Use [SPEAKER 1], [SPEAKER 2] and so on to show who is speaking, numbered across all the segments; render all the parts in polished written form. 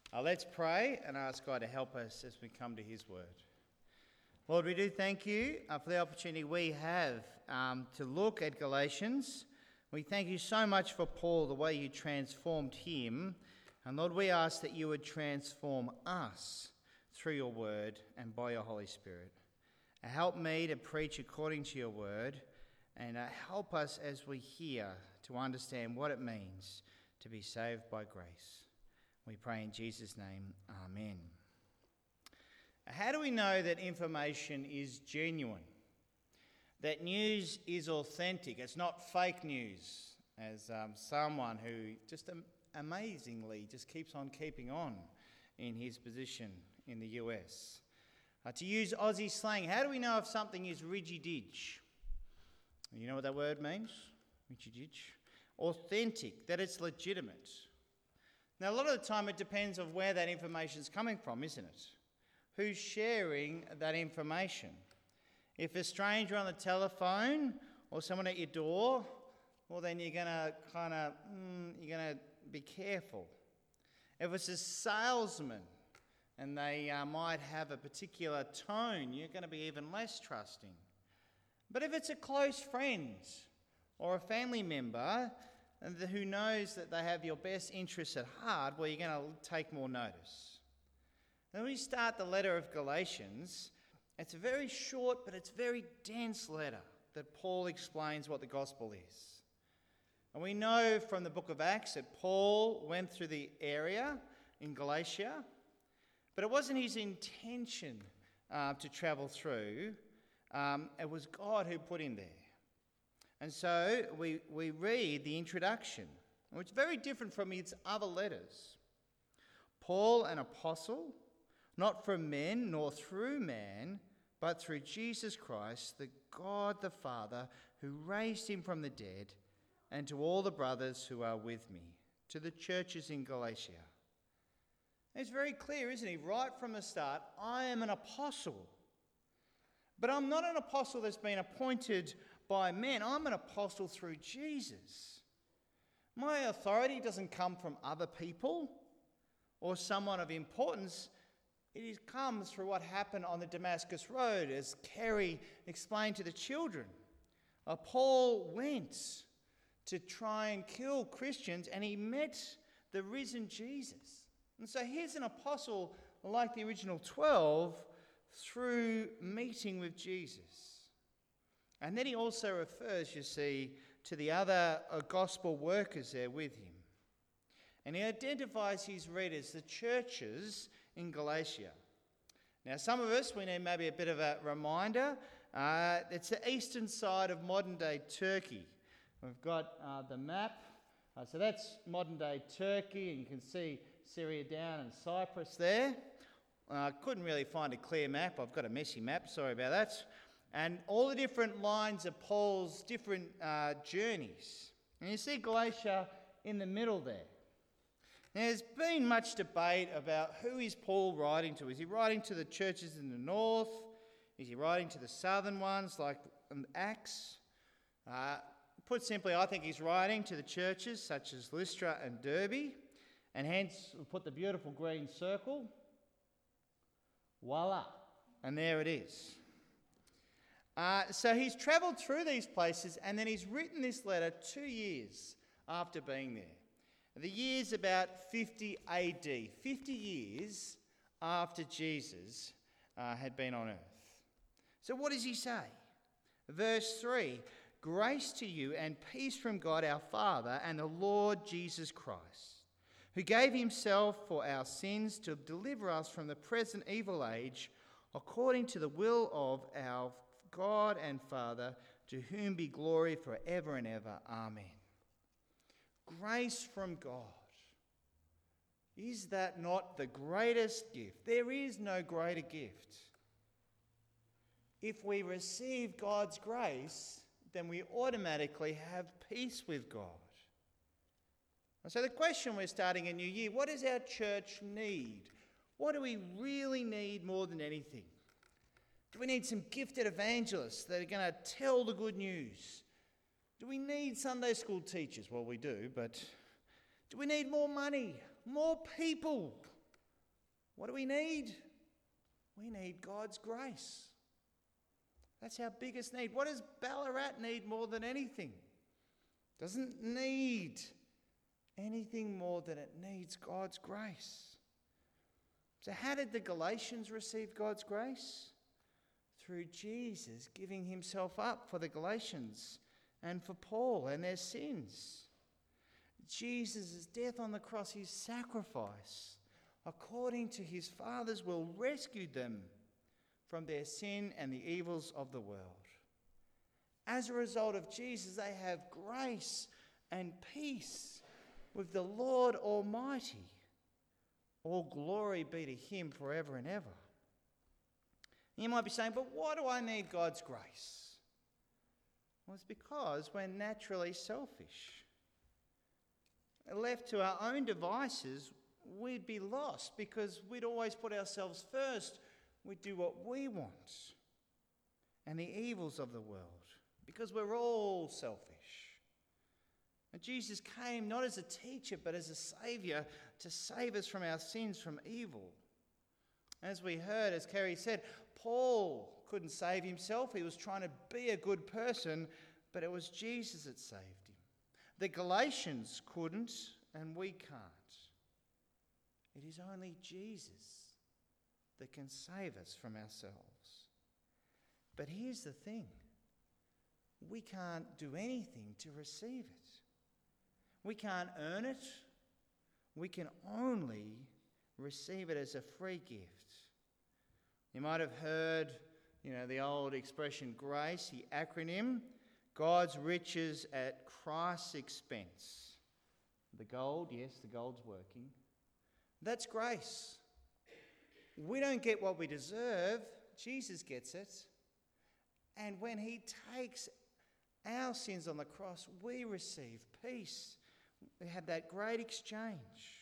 [SPEAKER 1] Let's pray and ask God to help us as we come to his word. Lord, we do thank you for the opportunity we have to look at Galatians. We thank you so much for Paul, the way you transformed him. And Lord, we ask that you would transform us through your word and by your Holy Spirit. Help me to preach according to your word, and help us as we hear to understand what it means to be saved by grace. We pray in Jesus' name, amen. How do we know that information is genuine? That news is authentic? It's not fake news, as someone who just amazingly just keeps on keeping on in his position in the US. To use Aussie slang, how do we know if something is ridgy-dig? You know what that word means? Ridgy-dig. Authentic, that it's legitimate. Now, a lot of the time it depends on where that information is coming from, isn't it? Who's sharing that information? If a stranger on the telephone or someone at your door, well, then you're going to be careful. If it's a salesman and they might have a particular tone, you're going to be even less trusting. But if it's a close friend or a family member who knows that they have your best interests at heart, well, you're going to take more notice. And when we start the letter of Galatians, it's a very short but it's very dense letter that Paul explains what the gospel is. And we know from the book of Acts that Paul went through the area in Galatia, but it wasn't his intention to travel through. It was God who put him there. And so we read the introduction, which is very different from his other letters. Paul, an apostle, not from men nor through man, but through Jesus Christ, the God the Father, who raised him from the dead, and to all the brothers who are with me, to the churches in Galatia. It's very clear, isn't he? Right from the start, I am an apostle. But I'm not an apostle that's been appointed by men. I'm an apostle through Jesus. My authority doesn't come from other people or someone of importance. It comes through what happened on the Damascus Road, as Kerry explained to the children. Paul went to try and kill Christians, and he met the risen Jesus. And so here's an apostle like the original 12 through meeting with Jesus. And then he also refers, you see, to the other gospel workers there with him. And he identifies his readers, the churches in Galatia. Now, some of us, we need maybe a bit of a reminder. It's the eastern side of modern-day Turkey. We've got the map. So that's modern-day Turkey, and you can see Syria down and Cyprus there. Couldn't really find a clear map. I've got a messy map, sorry about that. And all the different lines of Paul's different journeys. And you see Galatia in the middle there. Now, there's been much debate about who is Paul writing to. Is he writing to the churches in the north? Is he writing to the southern ones like Acts? Put simply, I think he's writing to the churches such as Lystra and Derbe. And hence, we put the beautiful green circle. Voila. And there it is. So he's travelled through these places, and then he's written this letter 2 years after being there. The year's about 50 AD, 50 years after Jesus had been on earth. So what does he say? Verse 3, grace to you and peace from God our Father and the Lord Jesus Christ, who gave himself for our sins to deliver us from the present evil age, according to the will of our God and Father, to whom be glory forever and ever. Amen. Grace from God. Is that not the greatest gift? There is no greater gift. If we receive God's grace, then we automatically have peace with God. And so the question we're starting a new year, what does our church need? What do we really need more than anything? Do we need some gifted evangelists that are going to tell the good news? Do we need Sunday school teachers? Well, we do, but do we need more money, more people? What do we need? We need God's grace. That's our biggest need. What does Ballarat need more than anything? Doesn't need anything more than it needs God's grace. So how did the Galatians receive God's grace? Through Jesus giving himself up for the Galatians and for Paul and their sins. Jesus' death on the cross, his sacrifice, according to his Father's will, rescued them from their sin and the evils of the world. As a result of Jesus, they have grace and peace with the Lord Almighty. All glory be to him forever and ever. You might be saying, but why do I need God's grace? Well, it's because we're naturally selfish. Left to our own devices, we'd be lost because we'd always put ourselves first. We'd do what we want and the evils of the world because we're all selfish. And Jesus came not as a teacher but as a saviour to save us from our sins, from evil. As we heard, as Kerry said, Paul couldn't save himself. He was trying to be a good person, but it was Jesus that saved him. The Galatians couldn't, and we can't. It is only Jesus that can save us from ourselves. But here's the thing. We can't do anything to receive it. We can't earn it. We can only receive it as a free gift. You might have heard, the old expression GRACE, the acronym, God's riches at Christ's expense. The gold, yes, the gold's working. That's grace. We don't get what we deserve. Jesus gets it. And when he takes our sins on the cross, we receive peace. We have that great exchange.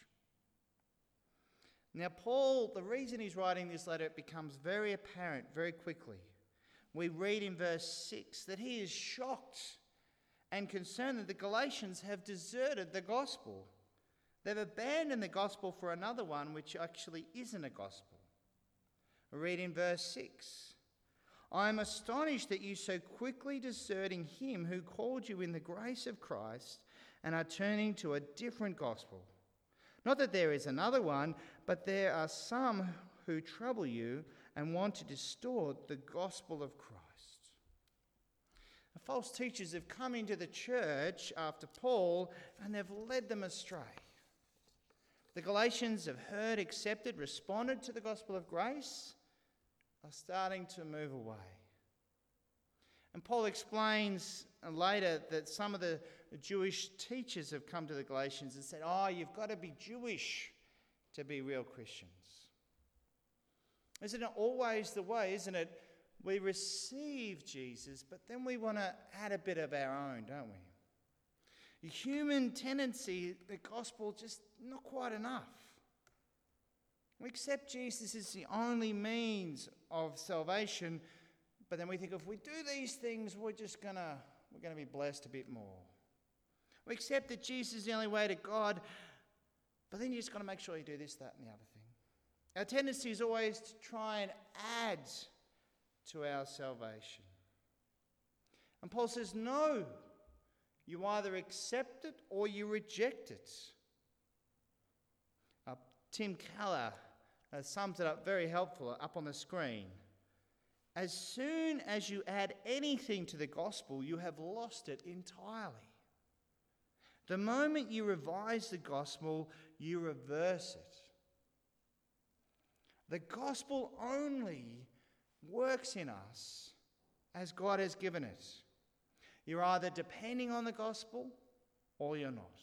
[SPEAKER 1] Now, Paul, the reason he's writing this letter, it becomes very apparent very quickly. We read in verse 6 that he is shocked and concerned that the Galatians have deserted the gospel. They've abandoned the gospel for another one, which actually isn't a gospel. We read in verse 6, I am astonished that you so quickly deserting him who called you in the grace of Christ and are turning to a different gospel. Not that there is another one, but there are some who trouble you and want to distort the gospel of Christ. The false teachers have come into the church after Paul and they've led them astray. The Galatians have heard, accepted, responded to the gospel of grace, are starting to move away. And Paul explains later that some of the Jewish teachers have come to the Galatians and said, you've got to be Jewish to be real Christians. Isn't it always the way, isn't it? We receive Jesus, but then we want to add a bit of our own, don't we? Human tendency, the gospel, just not quite enough. We accept Jesus as the only means of salvation, but then we think if we do these things, we're going to be blessed a bit more. We accept that Jesus is the only way to God, but then you just got to make sure you do this, that, and the other thing. Our tendency is always to try and add to our salvation. And Paul says, no, you either accept it or you reject it. Tim Keller sums it up very helpful up on the screen. As soon as you add anything to the gospel, you have lost it entirely. The moment you revise the gospel, you reverse it. The gospel only works in us as God has given it. You're either depending on the gospel or you're not.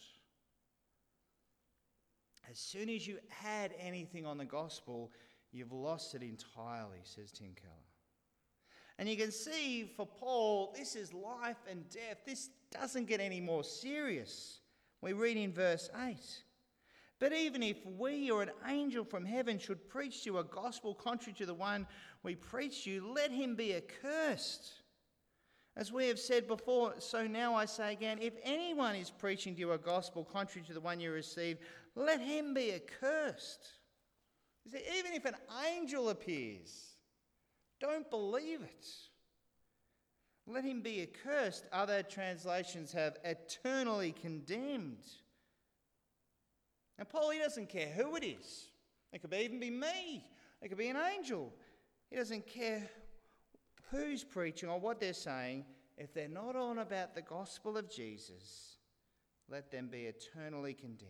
[SPEAKER 1] As soon as you add anything on the gospel, you've lost it entirely, says Tim Keller. And you can see for Paul, this is life and death. This doesn't get any more serious. We read in verse 8. But even if we or an angel from heaven should preach to you a gospel contrary to the one we preach to you, let him be accursed. As we have said before, so now I say again, if anyone is preaching to you a gospel contrary to the one you received, let him be accursed. He said, even if an angel appears, don't believe it. Let him be accursed. Other translations have eternally condemned. And Paul, he doesn't care who it is. It could even be me. It could be an angel. He doesn't care who's preaching or what they're saying. If they're not on about the gospel of Jesus, let them be eternally condemned.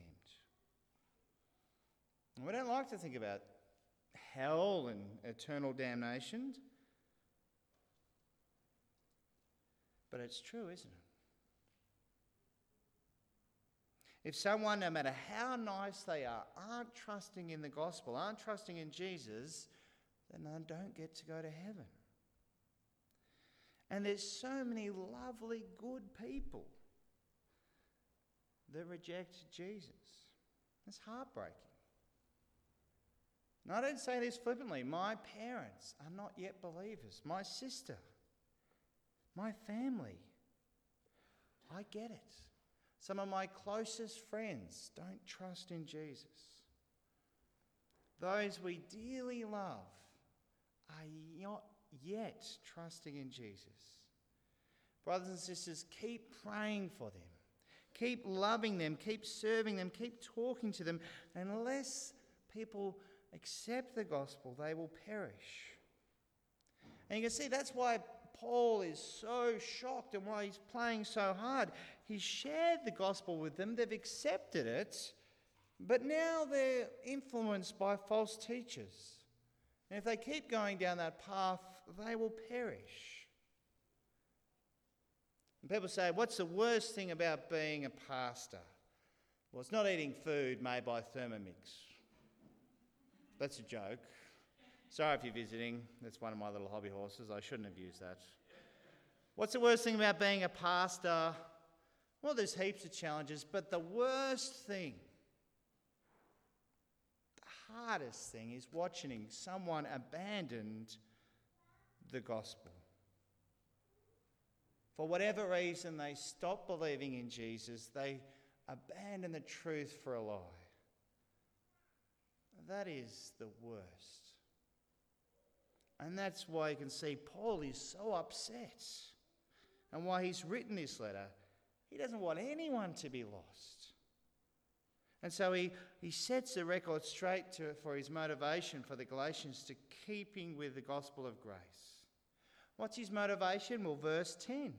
[SPEAKER 1] And we don't like to think about hell and eternal damnation. But it's true, isn't it? If someone, no matter how nice they are, aren't trusting in the gospel, aren't trusting in Jesus, then they don't get to go to heaven. And there's so many lovely, good people that reject Jesus. It's heartbreaking. And I don't say this flippantly. My parents are not yet believers. My sister, my family, I get it. Some of my closest friends don't trust in Jesus. Those we dearly love are not yet trusting in Jesus. Brothers and sisters, keep praying for them. Keep loving them. Keep serving them. Keep talking to them. Unless people accept the gospel, they will perish. And you can see that's why Paul is so shocked and why he's playing so hard. He's shared the gospel with them, they've accepted it, but now they're influenced by false teachers. And if they keep going down that path, they will perish. And people say, what's the worst thing about being a pastor? Well, it's not eating food made by Thermomix. That's a joke. Sorry if you're visiting. That's one of my little hobby horses. I shouldn't have used that. What's the worst thing about being a pastor? Well, there's heaps of challenges, but the worst thing, the hardest thing is watching someone abandon the gospel. For whatever reason, they stop believing in Jesus. They abandon the truth for a lie. That is the worst. And that's why you can see Paul is so upset and why he's written this letter. He doesn't want anyone to be lost. And so he sets the record straight for his motivation for the Galatians to keeping with the gospel of grace. What's his motivation? Well, verse 10.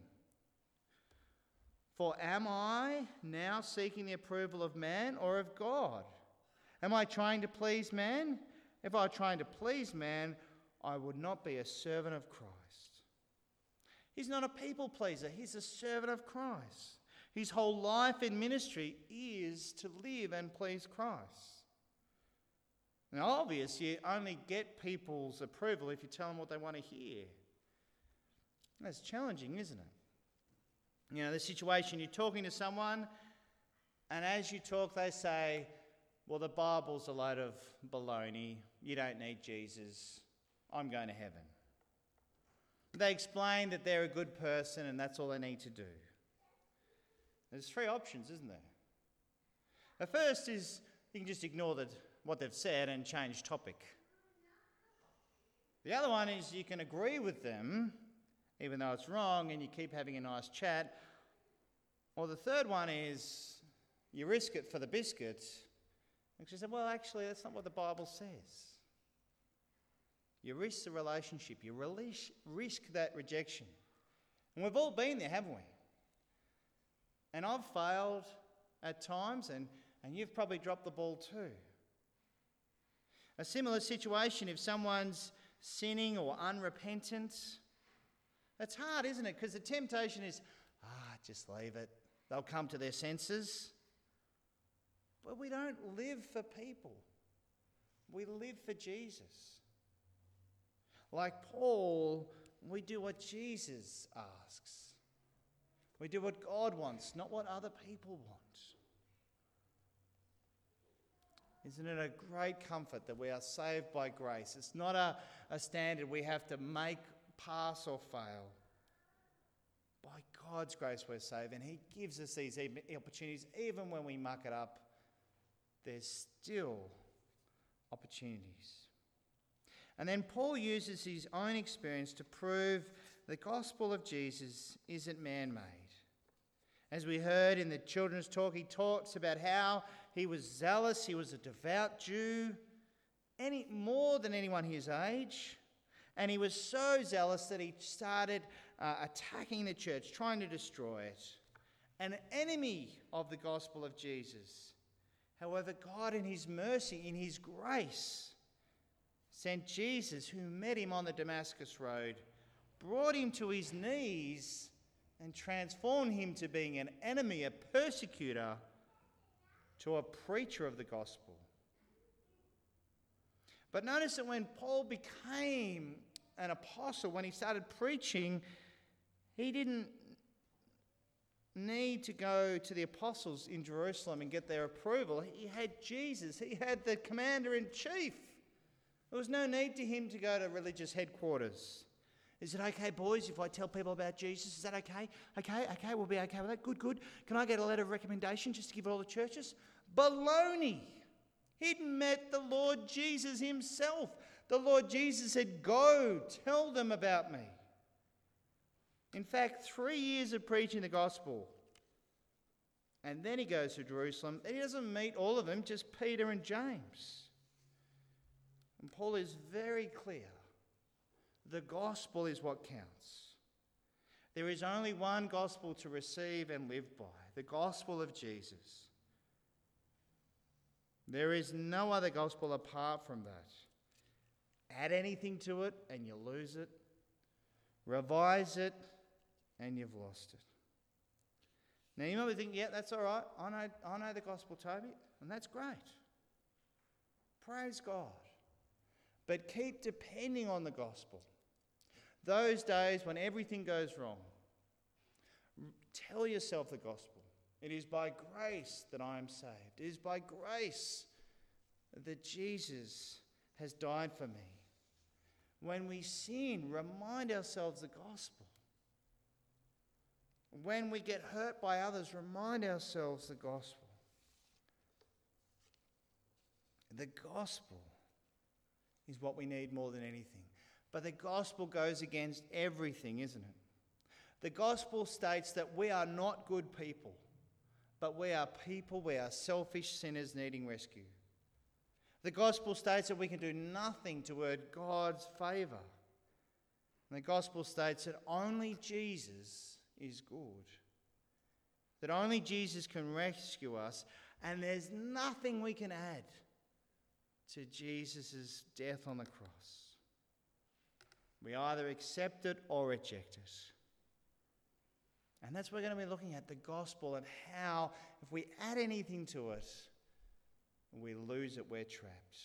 [SPEAKER 1] For am I now seeking the approval of man or of God? Am I trying to please man? If I were trying to please man, I would not be a servant of Christ. He's not a people pleaser. He's a servant of Christ. His whole life in ministry is to live and please Christ. Now, obviously, you only get people's approval if you tell them what they want to hear. That's challenging, isn't it? You know, the situation, you're talking to someone, and as you talk, they say, well, the Bible's a load of baloney. You don't need Jesus. I'm going to heaven. They explain that they're a good person and that's all they need to do. There's three options, isn't there? The first is you can just ignore what they've said and change topic. The other one is you can agree with them, even though it's wrong, and you keep having a nice chat. Or the third one is you risk it for the biscuit. And she said, well, actually, that's not what the Bible says. You risk the relationship. You risk that rejection. And we've all been there, haven't we? And I've failed at times, and you've probably dropped the ball too. A similar situation, if someone's sinning or unrepentant, it's hard, isn't it? Because the temptation is, just leave it. They'll come to their senses. But we don't live for people. We live for Jesus. Like Paul, we do what Jesus asks. We do what God wants, not what other people want. Isn't it a great comfort that we are saved by grace? It's not a standard we have to make, pass or fail. By God's grace we're saved, and He gives us these opportunities. Even when we muck it up, there's still opportunities. And then Paul uses his own experience to prove the gospel of Jesus isn't man-made. As we heard in the children's talk, he talks about how he was zealous, he was a devout Jew, more than anyone his age. And he was so zealous that he started attacking the church, trying to destroy it. An enemy of the gospel of Jesus. However, God in his mercy, in his grace, sent Jesus, who met him on the Damascus road, brought him to his knees and transformed him to being an enemy, a persecutor, to a preacher of the gospel. But notice that when Paul became an apostle, when he started preaching, he didn't need to go to the apostles in Jerusalem and get their approval. He had Jesus. He had the commander-in-chief. There was no need to him to go to religious headquarters. Is it okay, boys, if I tell people about Jesus? Is that okay? Okay, we'll be okay with that. Good. Can I get a letter of recommendation just to give all the churches? Baloney! He'd met the Lord Jesus himself. The Lord Jesus said, "Go, tell them about me." In fact, 3 years of preaching the gospel. And then he goes to Jerusalem. He doesn't meet all of them, just Peter and James. And Paul is very clear. The gospel is what counts. There is only one gospel to receive and live by, the gospel of Jesus. There is no other gospel apart from that. Add anything to it and you lose it. Revise it and you've lost it. Now you might be thinking, yeah, that's all right. I know the gospel, Toby, and that's great. Praise God. But keep depending on the gospel. Those days when everything goes wrong, tell yourself the gospel. It is by grace that I am saved. It is by grace that Jesus has died for me. When we sin, remind ourselves the gospel. When we get hurt by others, remind ourselves the gospel. The gospel is what we need more than anything. But the gospel goes against everything, isn't it? The gospel states that we are not good people, but we are selfish sinners needing rescue. The gospel states that we can do nothing to earn God's favour. And the gospel states that only Jesus is good. That only Jesus can rescue us, and there's nothing we can add to Jesus' death on the cross. We either accept it or reject it. And that's what we're going to be looking at, the gospel, and how if we add anything to it, we lose it, we're trapped.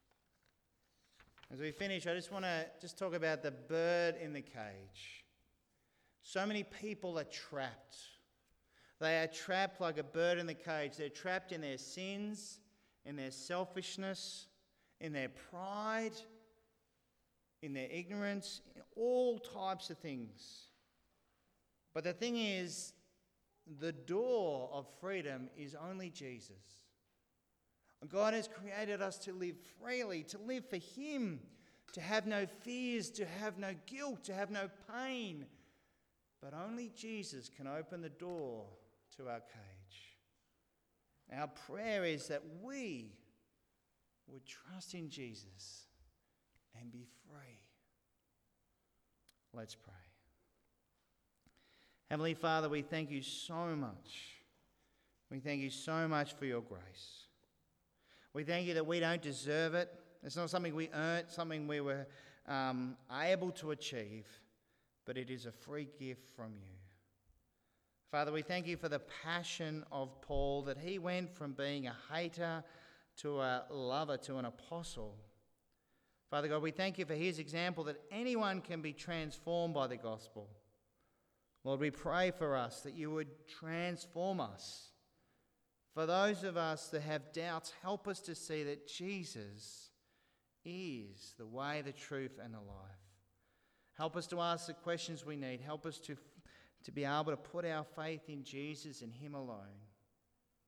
[SPEAKER 1] As we finish, I just want to talk about the bird in the cage. So many people are trapped. They are trapped like a bird in the cage. They're trapped in their sins, in their selfishness, in their pride, in their ignorance, in all types of things. But the thing is, the door of freedom is only Jesus. God has created us to live freely, to live for Him, to have no fears, to have no guilt, to have no pain. But only Jesus can open the door to our cage. Our prayer is that we would trust in Jesus and be free. Let's pray. Heavenly Father, we thank you so much. We thank you so much for your grace. We thank you that we don't deserve it. It's not something we earned, something we were able to achieve, but it is a free gift from you. Father, we thank you for the passion of Paul, that he went from being a hater to a lover to an apostle. Father God, we thank you for his example that anyone can be transformed by the gospel. Lord, we pray for us that you would transform us. For those of us that have doubts, help us to see that Jesus is the way, the truth, and the life. Help us to ask the questions we need. Help us to be able to put our faith in Jesus and Him alone.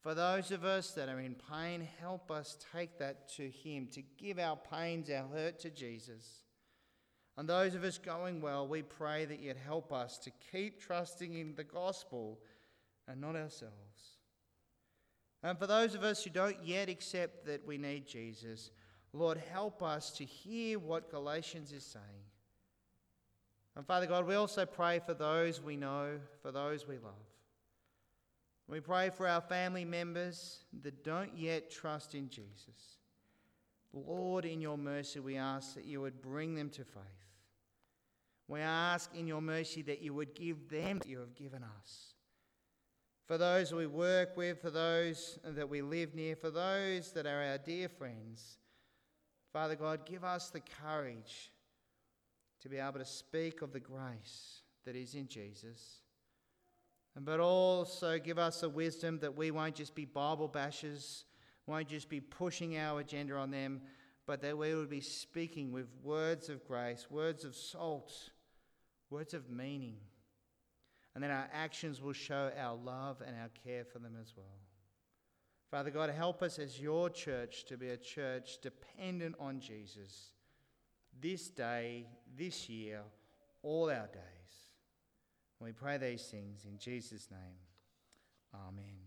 [SPEAKER 1] For those of us that are in pain, help us take that to him, to give our pains, our hurt to Jesus. And those of us going well, we pray that you'd help us to keep trusting in the gospel and not ourselves. And for those of us who don't yet accept that we need Jesus, Lord, help us to hear what Galatians is saying. And Father God, we also pray for those we know, for those we love. We pray for our family members that don't yet trust in Jesus. Lord, in your mercy, we ask that you would bring them to faith. We ask in your mercy that you would give them what you have given us. For those we work with, for those that we live near, for those that are our dear friends, Father God, give us the courage to be able to speak of the grace that is in Jesus. But also give us the wisdom that we won't just be Bible bashers, won't just be pushing our agenda on them, but that we will be speaking with words of grace, words of salt, words of meaning. And then our actions will show our love and our care for them as well. Father God, help us as your church to be a church dependent on Jesus this day, this year, all our days. We pray these things in Jesus' name. Amen.